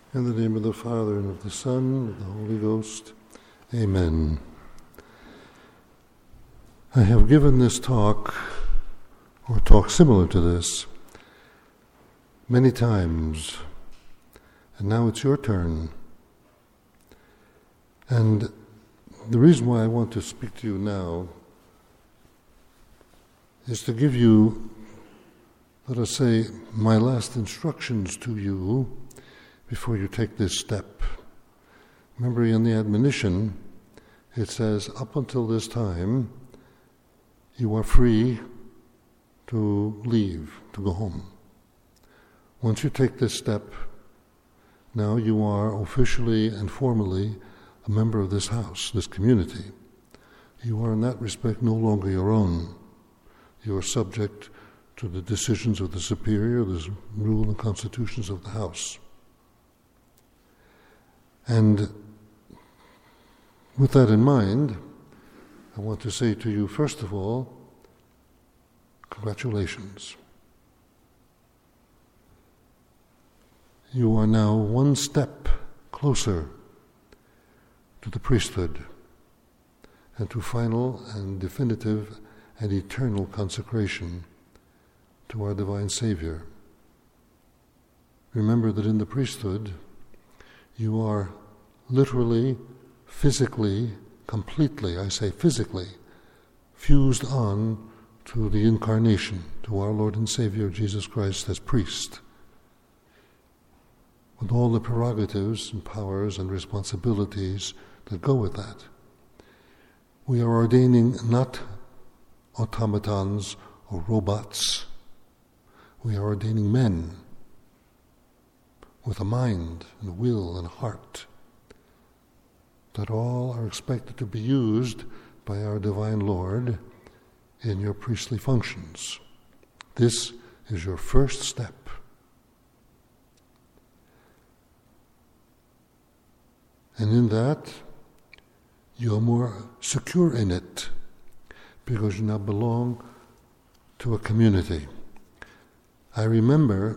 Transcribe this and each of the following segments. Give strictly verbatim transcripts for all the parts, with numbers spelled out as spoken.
In the name of the Father, and of the Son, and of the Holy Ghost. Amen. I have given this talk, or talk similar to this, many times, and now it's your turn. And the reason why I want to speak to you now is to give you, let us say, my last instructions to you before you take this step. Remember, in the admonition, it says, up until this time, you are free to leave, to go home. Once you take this step, now you are officially and formally a member of this house, this community. You are in that respect no longer your own. You are subject to the decisions of the superior, the rule and constitutions of the house. And with that in mind, I want to say to you, first of all, congratulations. You are now one step closer to the priesthood and to final and definitive and eternal consecration to our divine Savior. Remember that in the priesthood, you are literally, physically, completely, I say physically, fused on to the incarnation, to our Lord and Savior Jesus Christ as priest, with all the prerogatives and powers and responsibilities that go with that. We are ordaining not automatons or robots. We are ordaining men with a mind and a will and a heart that all are expected to be used by our divine Lord in your priestly functions. This is your first step. And in that, you are more secure in it because you now belong to a community. I remember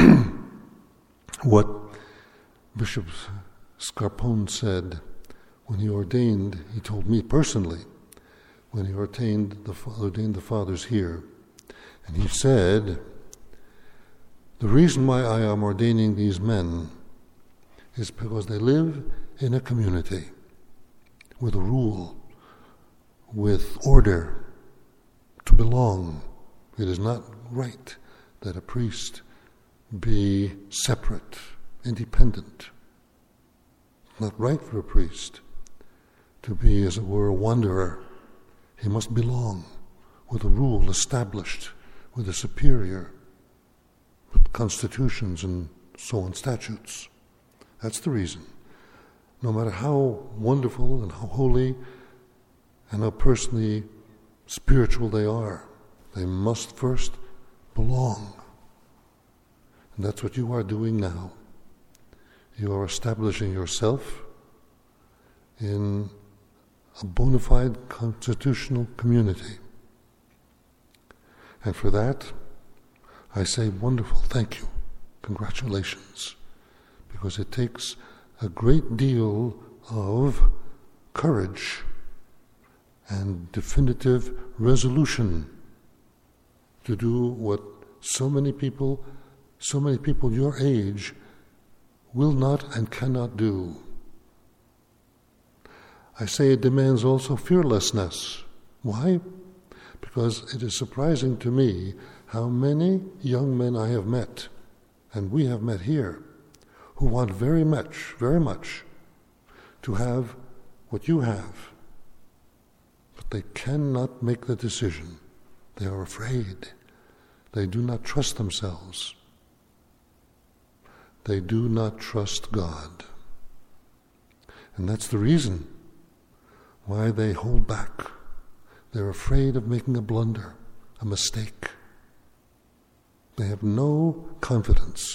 what Bishop Scarpone said when he ordained, he told me personally, when he ordained the, ordained the fathers here. And he said, the reason why I am ordaining these men is because they live in a community with a rule, with order, to belong. It is not right that a priest be separate, independent. Not right for a priest to be, as it were, a wanderer. He must belong with a rule established, with a superior, with constitutions and so on, statutes. That's the reason. No matter how wonderful and how holy and how personally spiritual they are, they must first belong. And that's what you are doing now. You are establishing yourself in a bona fide constitutional community. And for that, I say wonderful, thank you, congratulations, because it takes a great deal of courage and definitive resolution to do what so many people So many people your age will not and cannot do. I say it demands also fearlessness. Why? Because it is surprising to me how many young men I have met, and we have met here, who want very much, very much, to have what you have. But they cannot make the decision. They are afraid. They do not trust themselves. They do not trust God. And that's the reason why they hold back. They're afraid of making a blunder, a mistake. They have no confidence.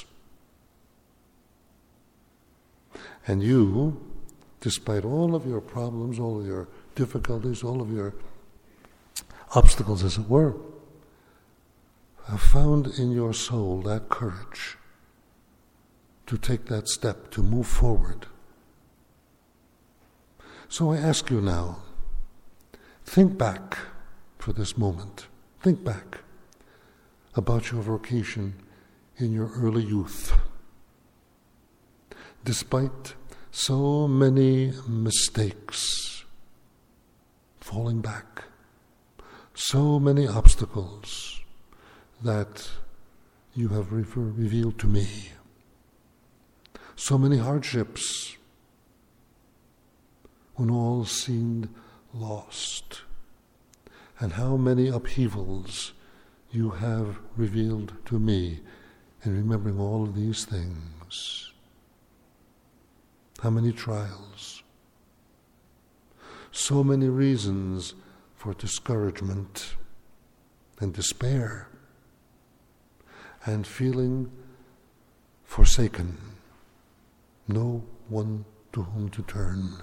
And you, despite all of your problems, all of your difficulties, all of your obstacles, as it were, have found in your soul that courage to take that step, to move forward. So I ask you now, think back for this moment. Think back about your vocation in your early youth. Despite so many mistakes, falling back, so many obstacles that you have re- revealed to me, so many hardships when all seemed lost, and how many upheavals you have revealed to me in remembering all of these things. How many trials, so many reasons for discouragement and despair and feeling forsaken, no one to whom to turn.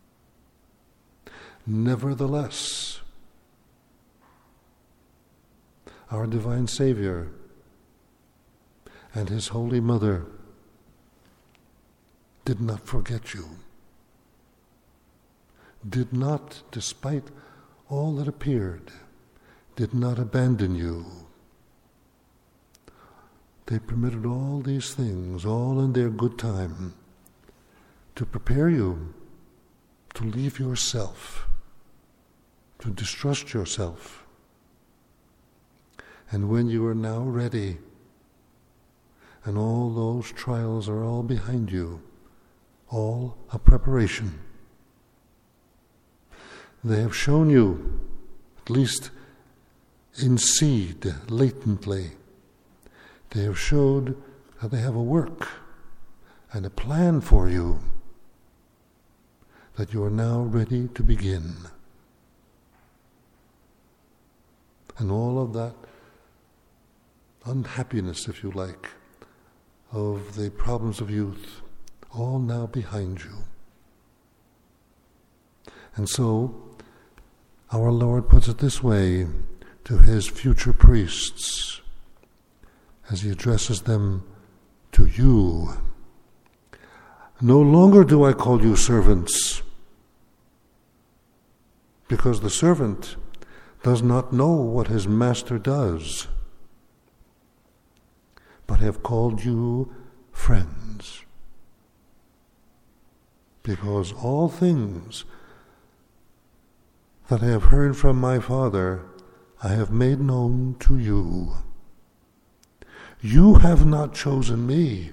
Nevertheless, our divine Savior and His Holy Mother did not forget you, did not, despite all that appeared, did not abandon you. They permitted all these things, all in their good time, to prepare you to leave yourself, to distrust yourself. And when you are now ready, and all those trials are all behind you, all a preparation, they have shown you, at least in seed, latently, they have showed that they have a work and a plan for you, that you are now ready to begin. And all of that unhappiness, if you like, of the problems of youth, all now behind you. And so, our Lord puts it this way to His future priests as He addresses them to you. No longer do I call you servants, because the servant does not know what his master does, but have called you friends, because all things that I have heard from my Father I have made known to you. You have not chosen me,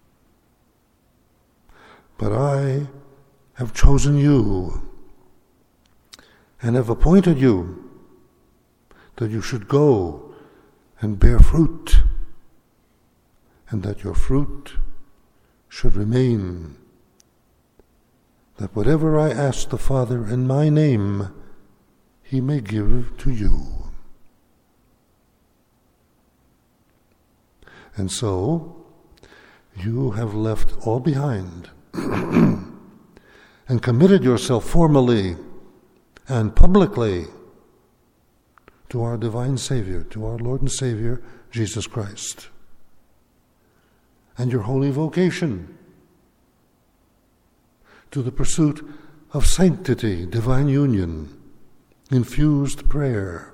but I have chosen you and have appointed you that you should go and bear fruit, and that your fruit should remain, that whatever I ask the Father in my name, He may give to you. And so, you have left all behind and committed yourself formally and publicly to our divine Savior, to our Lord and Savior, Jesus Christ, and your holy vocation to the pursuit of sanctity, divine union, infused prayer,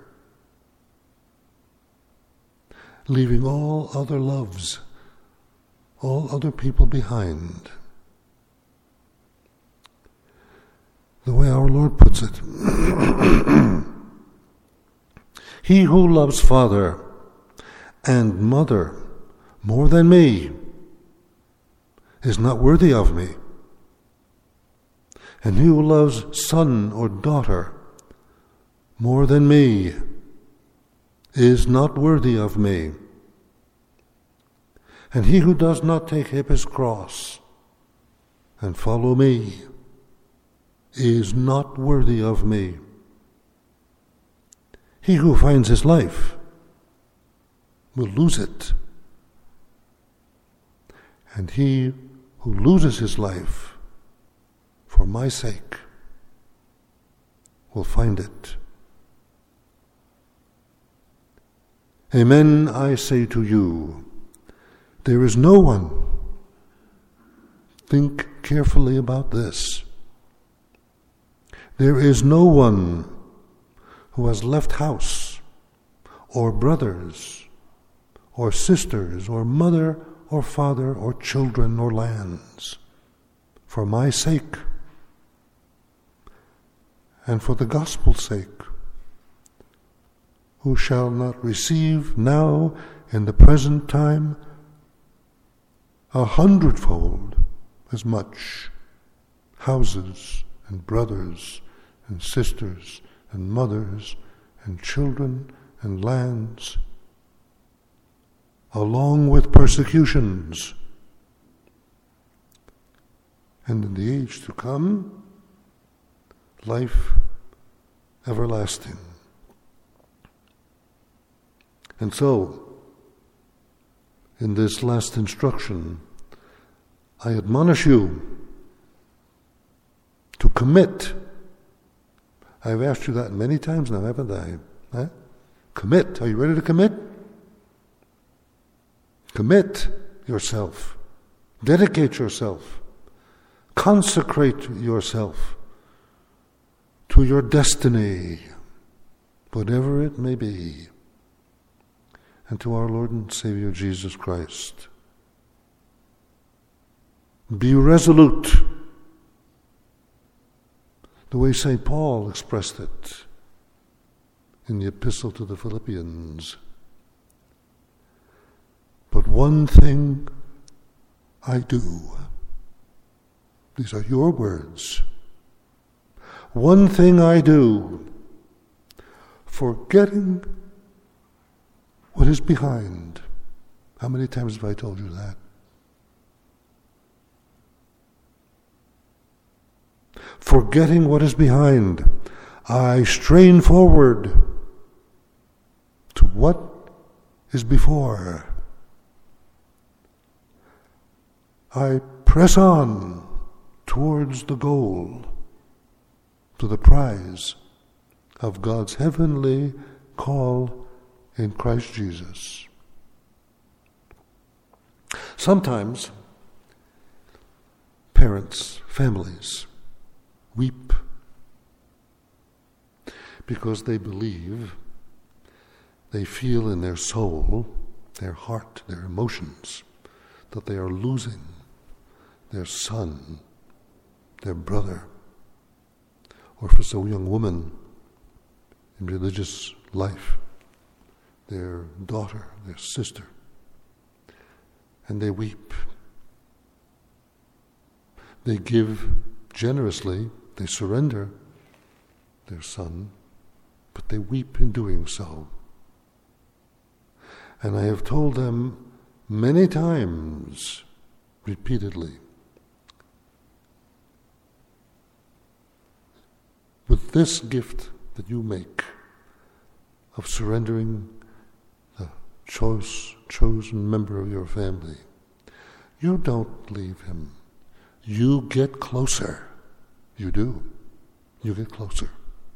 leaving all other loves, all other people behind. The way our Lord puts it, he who loves father and mother more than me is not worthy of me. And he who loves son or daughter more than me is not worthy of me. And he who does not take up his cross and follow me is not worthy of me. He who finds his life will lose it. And he who loses his life for my sake will find it. Amen, I say to you, there is no one think carefully about this. There is no one who has left house, or brothers, or sisters, or mother, or father, or children, or lands, for my sake, and for the gospel's sake, who shall not receive now in the present time a hundredfold as much houses and brothers and sisters and mothers and children and lands, along with persecutions, and in the age to come, life everlasting. And so, in this last instruction, I admonish you to commit. I've asked you that many times now, haven't I? Huh? Commit. Are you ready to commit? Commit yourself. Dedicate yourself. Consecrate yourself to your destiny, whatever it may be, and to our Lord and Savior Jesus Christ. Be resolute, the way Saint Paul expressed it in the Epistle to the Philippians. But one thing I do. These are your words. One thing I do, forgetting what is behind. How many times have I told you that? Forgetting what is behind, I strain forward to what is before. I press on towards the goal, to the prize of God's heavenly call in Christ Jesus. Sometimes parents, families weep because they believe, they feel in their soul, their heart, their emotions, that they are losing their son, their brother, or for some young woman in religious life, their daughter, their sister, and they weep. They give generously, they surrender their son, but they weep in doing so. And I have told them many times, repeatedly, with this gift that you make of surrendering the choice, chosen member of your family, you don't leave him. You get closer. You do. You get closer.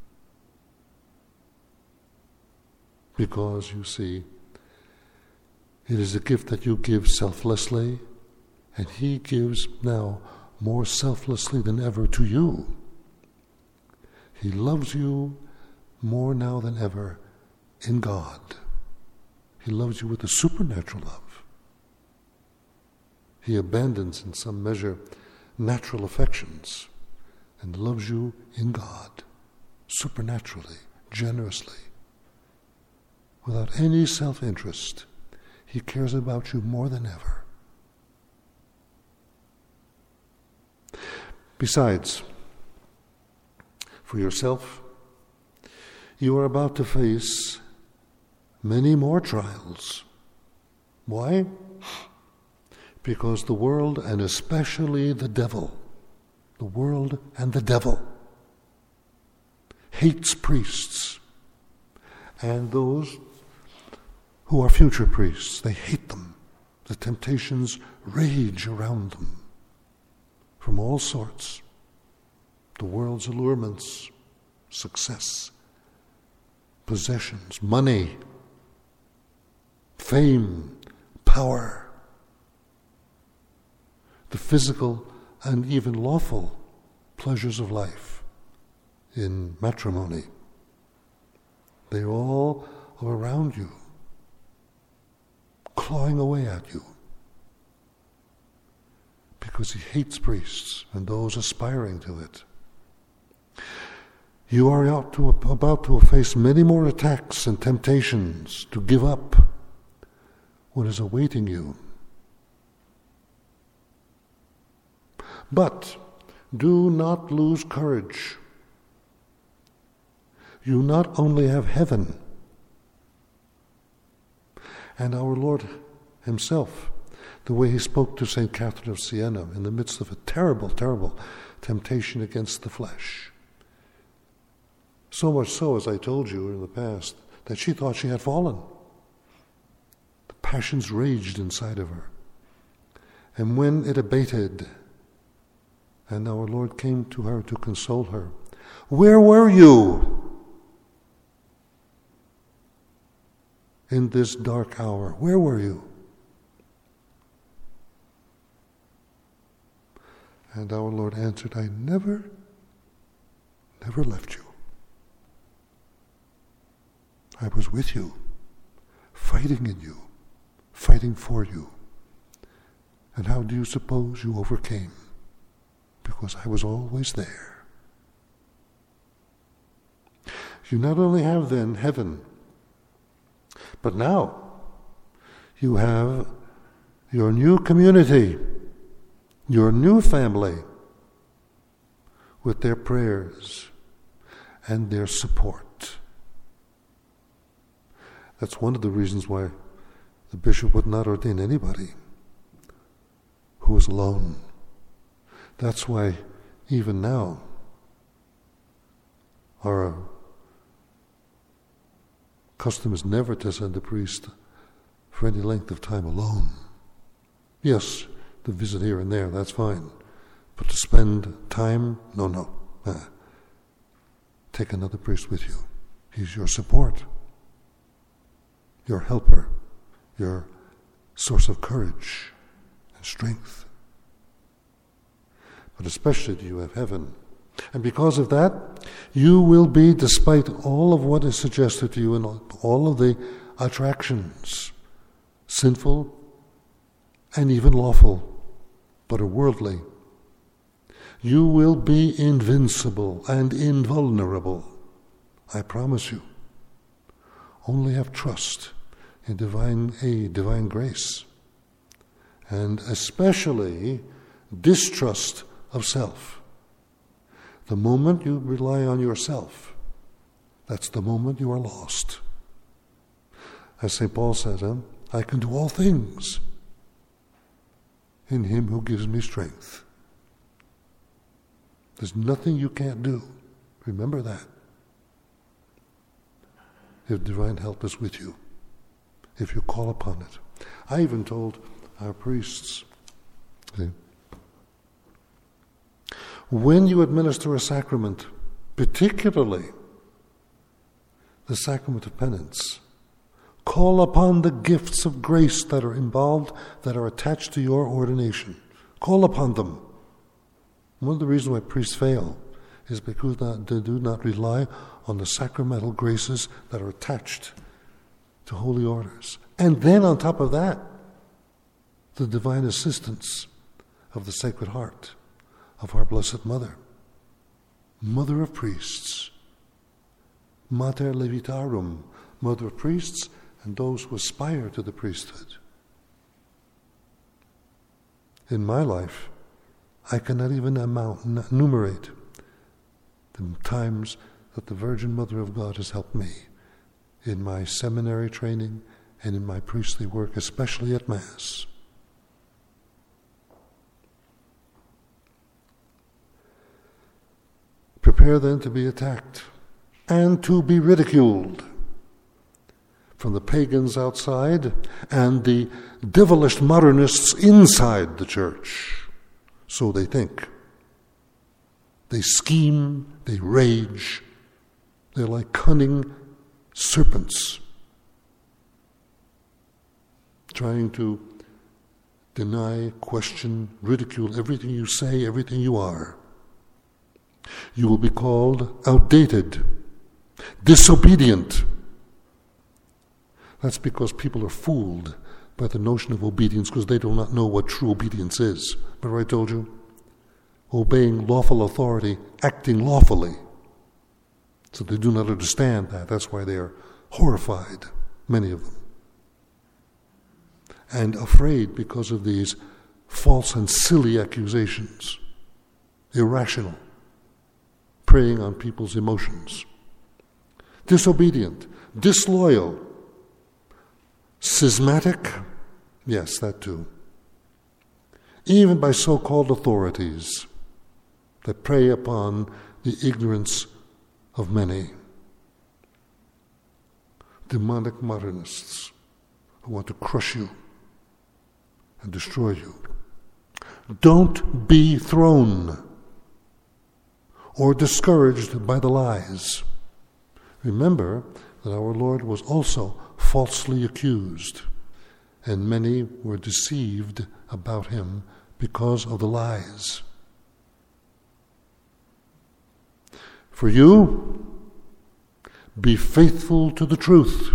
Because, you see, it is a gift that you give selflessly, and he gives now more selflessly than ever to you. He loves you more now than ever in God. He loves you with a supernatural love. He abandons in some measure natural affections and loves you in God, supernaturally, generously, without any self-interest. He cares about you more than ever. Besides, for yourself, you are about to face many more trials. Why? Because the world, and especially the devil, the world and the devil, hates priests and those who are future priests. They hate them. The temptations rage around them from all sorts. The world's allurements, success, possessions, money, fame, power, the physical and even lawful pleasures of life in matrimony. They all are around you, clawing away at you, because he hates priests and those aspiring to it. You are out to, about to face many more attacks and temptations to give up what is awaiting you. But do not lose courage. You not only have heaven and our Lord himself, the way he spoke to Saint Catherine of Siena in the midst of a terrible, terrible temptation against the flesh. So much so, as I told you in the past, that she thought she had fallen. The passions raged inside of her. And when it abated, and our Lord came to her to console her, where were you in this dark hour? Where were you? And our Lord answered, I never, never left you. I was with you, fighting in you, fighting for you. And how do you suppose you overcame? Because I was always there. You not only have then heaven, but now you have your new community, your new family, with their prayers and their support. That's one of the reasons why the bishop would not ordain anybody who is alone. That's why even now our custom is never to send a priest for any length of time alone. Yes, to visit here and there, that's fine. But to spend time, no, no. Uh, take another priest with you. He's your support, your helper, your source of courage and strength. But especially do you have heaven. And because of that, you will be, despite all of what is suggested to you and all of the attractions, sinful and even lawful, but are worldly, you will be invincible and invulnerable. I promise you. Only have trust in divine aid, divine grace, and especially distrust of self. The moment you rely on yourself, that's the moment you are lost. As Saint Paul says, huh? I can do all things in him who gives me strength. There's nothing you can't do. Remember that. If divine help is with you, if you call upon it. I even told our priests, see, when you administer a sacrament, particularly the sacrament of penance, call upon the gifts of grace that are involved, that are attached to your ordination. Call upon them. One of the reasons why priests fail is because they do not rely on the sacramental graces that are attached to holy orders. And then on top of that, the divine assistance of the Sacred Heart of our Blessed Mother, Mother of Priests, Mater Levitarum, Mother of Priests and those who aspire to the priesthood. In my life, I cannot even amount, enumerate the times that the Virgin Mother of God has helped me in my seminary training and in my priestly work, especially at Mass. Prepare then to be attacked and to be ridiculed from the pagans outside and the devilish modernists inside the church. So they think. They scheme, they rage. They're like cunning serpents trying to deny, question, ridicule everything you say, everything you are. You will be called outdated, disobedient. That's because people are fooled by the notion of obedience because they do not know what true obedience is. Remember I told you? Obeying lawful authority, acting lawfully. So they do not understand that. That's why they are horrified, many of them. And afraid because of these false and silly accusations. Irrational. Preying on people's emotions. Disobedient. Disloyal. Schismatic. Yes, that too. Even by so-called authorities that prey upon the ignorance of many. Demonic modernists who want to crush you and destroy you. Don't be thrown or discouraged by the lies. Remember that our Lord was also falsely accused, and many were deceived about him because of the lies. For you, be faithful to the truth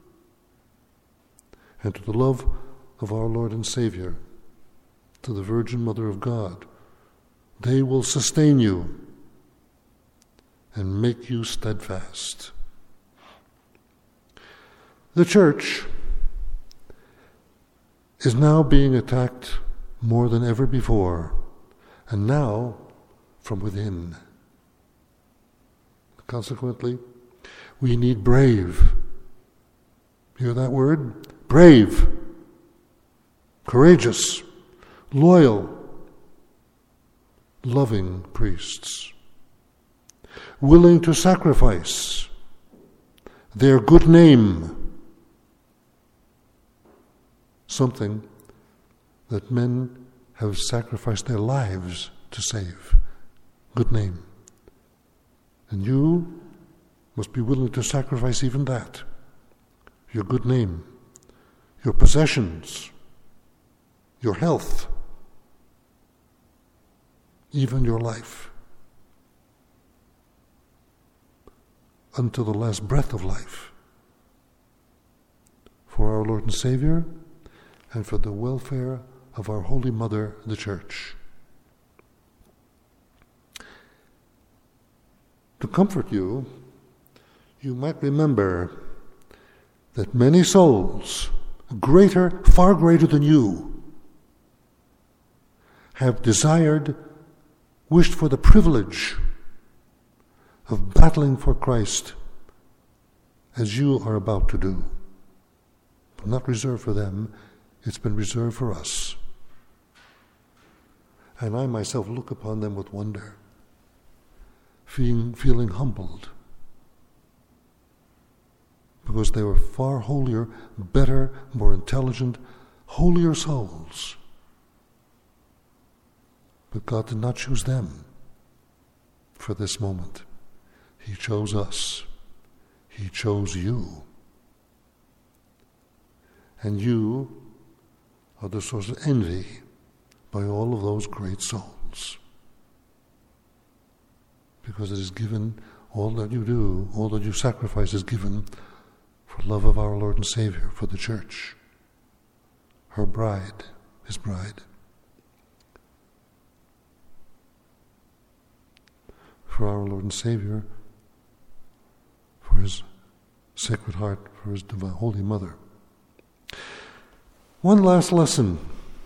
and to the love of our Lord and Savior, to the Virgin Mother of God. They will sustain you and make you steadfast. The church is now being attacked more than ever before, and now from within. Consequently, we need brave. Hear that word? Brave, courageous, loyal, loving priests, willing to sacrifice their good name, something that men have sacrificed their lives to save. Good name. And you must be willing to sacrifice even that. Your good name, your possessions, your health, even your life, until the last breath of life, for our Lord and Savior and for the welfare of our Holy Mother, the Church. To comfort you, you might remember that many souls, greater, far greater than you, have desired, wished for the privilege of battling for Christ as you are about to do. But not reserved for them, it's been reserved for us. And I myself look upon them with wonder, feeling, feeling humbled, because they were far holier, better, more intelligent, holier souls. But God did not choose them for this moment. He chose us. He chose you. And you are the source of envy by all of those great souls. Because it is given, all that you do, all that you sacrifice is given for love of our Lord and Savior, for the church, her bride, his bride. For our Lord and Savior, for his Sacred Heart, for his divine Holy Mother. One last lesson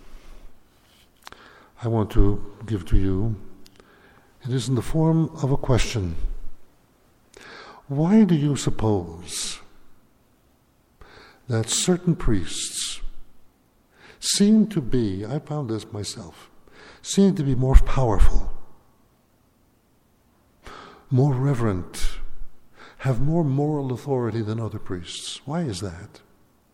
I want to give to you. It is in the form of a question. Why do you suppose that certain priests seem to be, I found this myself, seem to be more powerful, more reverent, have more moral authority than other priests? Why is that?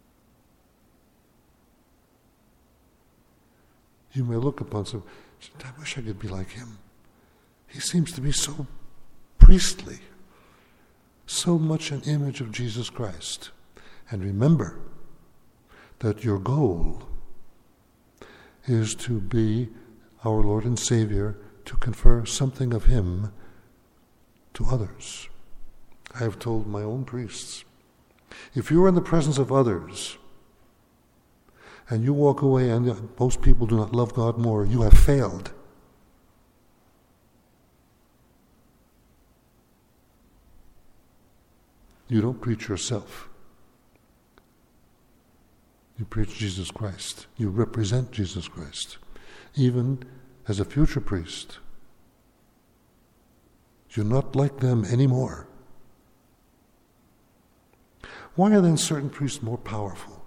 You may look upon some, I wish I could be like him. He seems to be so priestly, so much an image of Jesus Christ. And remember that your goal is to be our Lord and Savior, to confer something of Him to others. I have told my own priests, if you are in the presence of others and you walk away and most people do not love God more, you have failed. You don't preach yourself. You preach Jesus Christ. You represent Jesus Christ. Even as a future priest, you're not like them anymore. Why are then certain priests more powerful?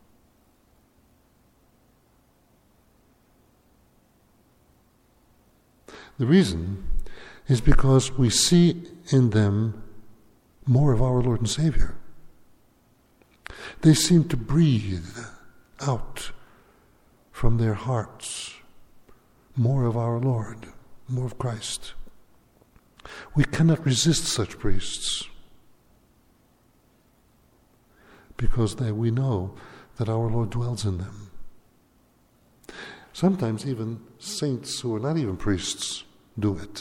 The reason is because we see in them more of our Lord and Savior. They seem to breathe out from their hearts more of our Lord, more of Christ. We cannot resist such priests because they, we know that our Lord dwells in them. Sometimes even saints who are not even priests do it.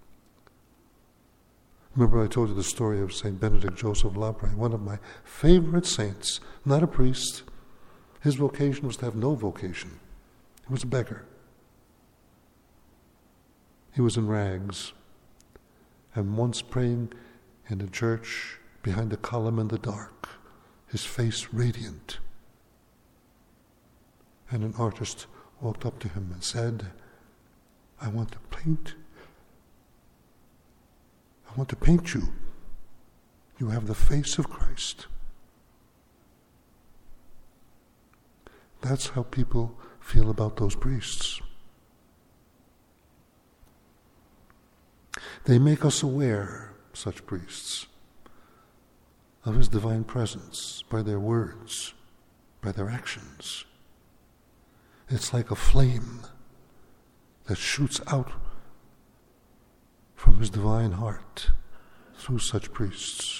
Remember I told you the story of Saint Benedict Joseph Labre, one of my favorite saints, not a priest. His vocation was to have no vocation. He was a beggar. He was in rags, and once praying in a church behind a column in the dark, his face radiant. And an artist walked up to him and said, I want to paint. I want to paint you. You have the face of Christ. That's how people feel about those priests. They make us aware, such priests, of His divine presence by their words, by their actions. It's like a flame that shoots out from His divine heart through such priests.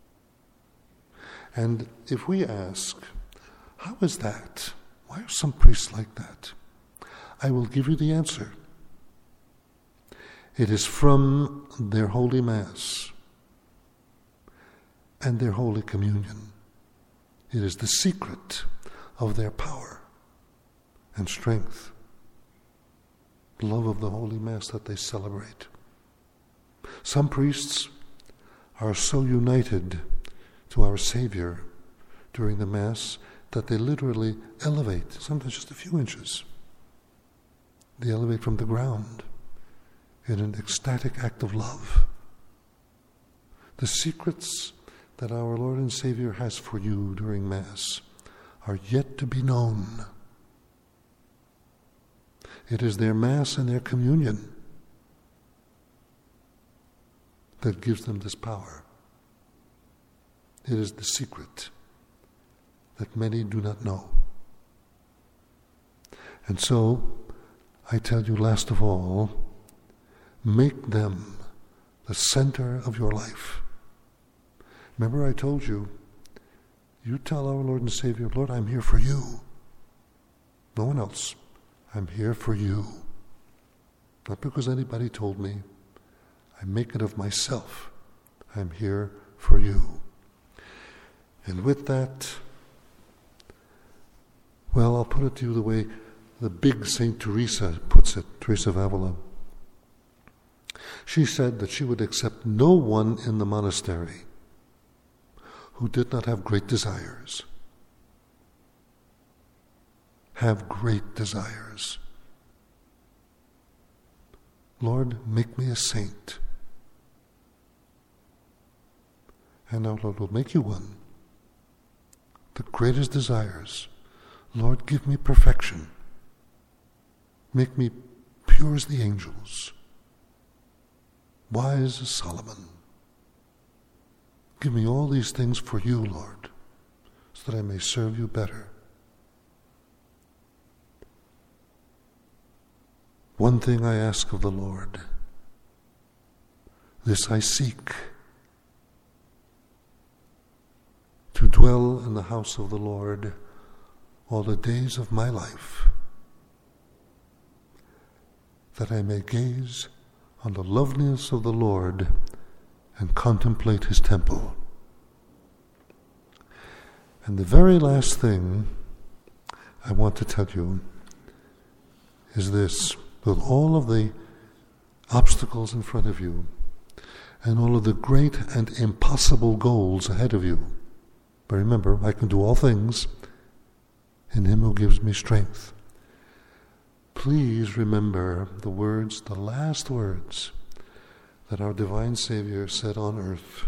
And if we ask, how is that? Why are some priests like that? I will give you the answer. It is from their Holy Mass and their Holy Communion. It is the secret of their power and strength, the love of the Holy Mass that they celebrate. Some priests are so united to our Savior during the Mass that they literally elevate, sometimes just a few inches. They elevate from the ground in an ecstatic act of love. The secrets that our Lord and Savior has for you during Mass are yet to be known. It is their Mass and their communion that gives them this power. It is the secret that many do not know. And so, I tell you last of all, make them the center of your life. Remember I told you, you tell our Lord and Savior, Lord, I'm here for you. No one else. I'm here for you. Not because anybody told me. I make it of myself. I'm here for you. And with that, well, I'll put it to you the way the big Saint Teresa puts it, Teresa of Avila. She said that she would accept no one in the monastery who did not have great desires. Have great desires. Lord, make me a saint. And our Lord will make you one. The greatest desires. Lord, give me perfection. Make me pure as the angels, wise as Solomon. Give me all these things for you, Lord, so that I may serve you better. One thing I ask of the Lord, this I seek, to dwell in the house of the Lord all the days of my life, that I may gaze on the loveliness of the Lord and contemplate his temple. And the very last thing I want to tell you is this: with all of the obstacles in front of you and all of the great and impossible goals ahead of you, but remember, I can do all things in him who gives me strength. Please remember the words, the last words that our divine Savior said on earth.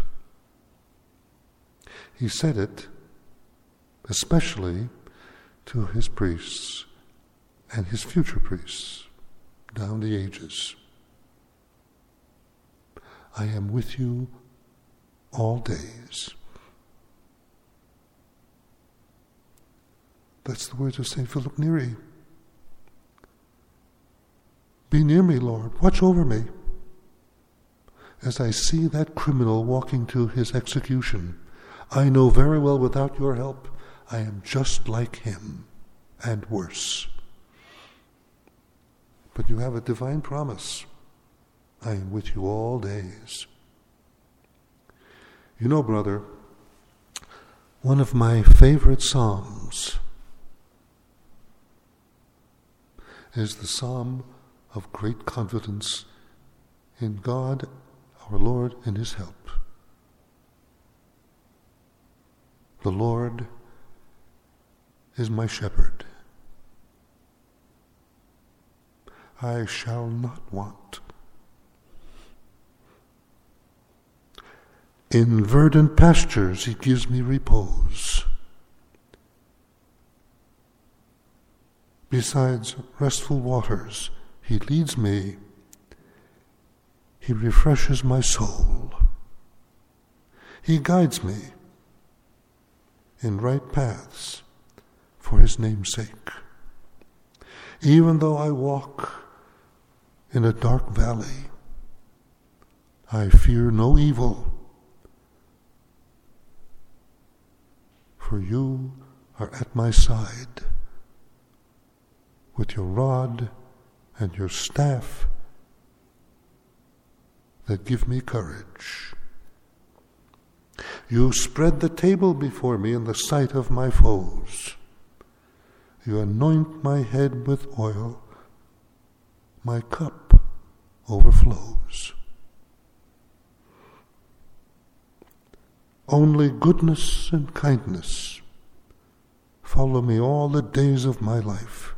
He said it especially to his priests and his future priests down the ages. I am with you all days. That's the words of Saint Philip Neri. Be near me, Lord. Watch over me as I see that criminal walking to his execution. I know very well without your help, I am just like him and worse. But you have a divine promise. I am with you all days. You know, brother, one of my favorite psalms is the psalm of great confidence in God, our Lord, and his help. The Lord is my shepherd. I shall not want. In verdant pastures he gives me repose. Besides restful waters he leads me. He refreshes my soul. He guides me in right paths for his name's sake. Even though I walk in a dark valley, I fear no evil, for you are at my side with your rod and your staff that give me courage. You spread the table before me in the sight of my foes. You anoint my head with oil. My cup overflows. Only goodness and kindness follow me all the days of my life,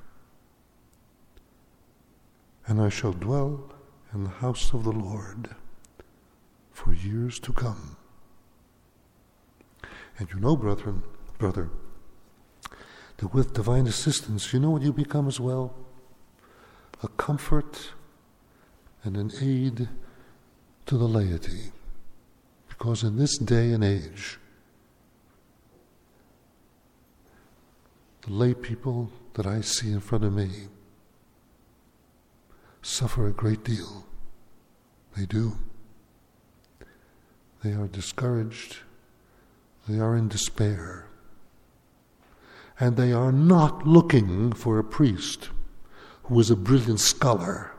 and I shall dwell in the house of the Lord for years to come. And you know, brethren, brother, that with divine assistance, you know what you become as well? A comfort and an aid to the laity. Because in this day and age, the lay people that I see in front of me suffer a great deal. They do. They are discouraged. They are in despair. And they are not looking for a priest who is a brilliant scholar,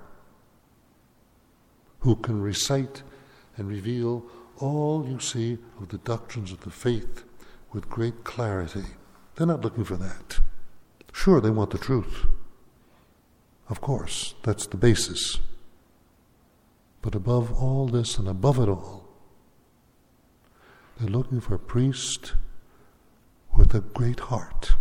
who can recite and reveal all you see of the doctrines of the faith with great clarity. They're not looking for that. Sure, they want the truth. Of course, that's the basis. But above all this and above it all, they're looking for a priest with a great heart,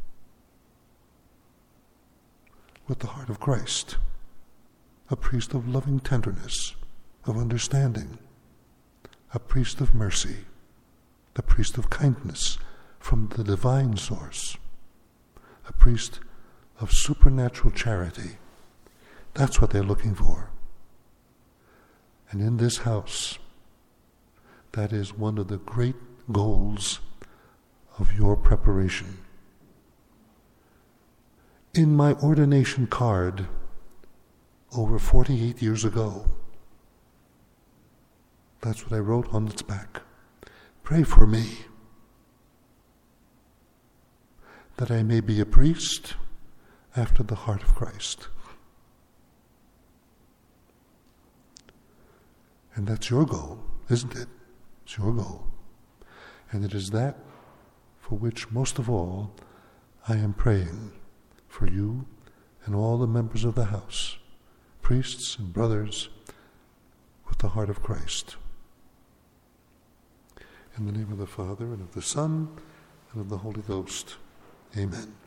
with the heart of Christ, a priest of loving tenderness, of understanding, a priest of mercy, a priest of kindness from the divine source, a priest of supernatural charity. That's what they're looking for. And in this house, that is one of the great goals of your preparation. In my ordination card, over forty-eight years ago, that's what I wrote on its back. Pray for me, that I may be a priest after the heart of Christ. And that's your goal, isn't it? It's your goal. And it is that for which, most of all, I am praying for you and all the members of the house, priests and brothers with the heart of Christ. In the name of the Father, and of the Son, and of the Holy Ghost. Amen.